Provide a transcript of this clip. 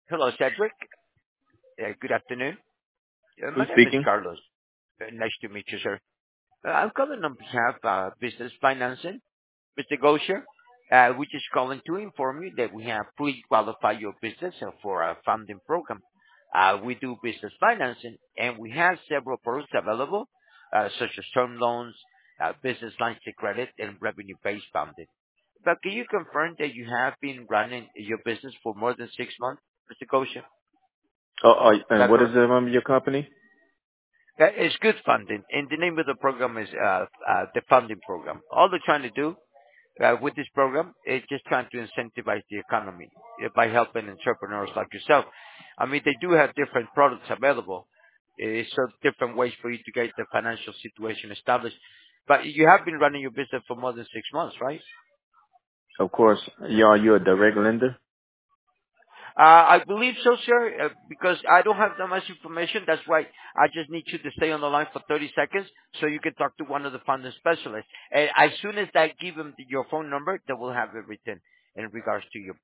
Hello, Cedric. Good afternoon. My Who's name is speaking? Carlos. Nice to meet you, sir. I'm calling on behalf of Business Financing, Mr. Gosher. We're just calling to inform you that we have pre-qualified your business for a funding program. We do business financing, and we have several products available, such as term loans, business lines of credit, and revenue-based funding. But can you confirm that you have been running your business for more than 6 months, Mr. Gosher? Is And that what is correct? the name of your company? It's good funding, and the name of the program is the funding program. All they're trying to do with this program is just trying to incentivize the economy by helping entrepreneurs like yourself. I mean, they do have different products available, so different ways for you to get the financial situation established. But you have been running your business for more than 6 months, right? Of course. Are you a direct lender? I believe so, sir, because I don't have that much information. That's why I just need you to stay on the line for 30 seconds so you can talk to one of the funding specialists. And as soon as I give them your phone number, they will have everything in regards to your